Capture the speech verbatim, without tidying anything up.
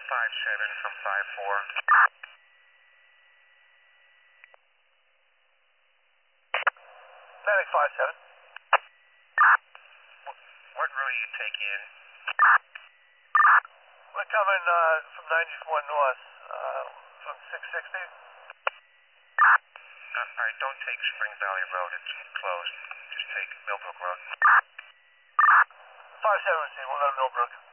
five seven from five four. Atlantic five seven. What route are you taking in? We're coming uh, from ninety-four north, uh, from six sixty. Uh, all right, don't take Spring Valley Road. It's closed. Just take Millbrook Road. five seven, we'll go to Millbrook.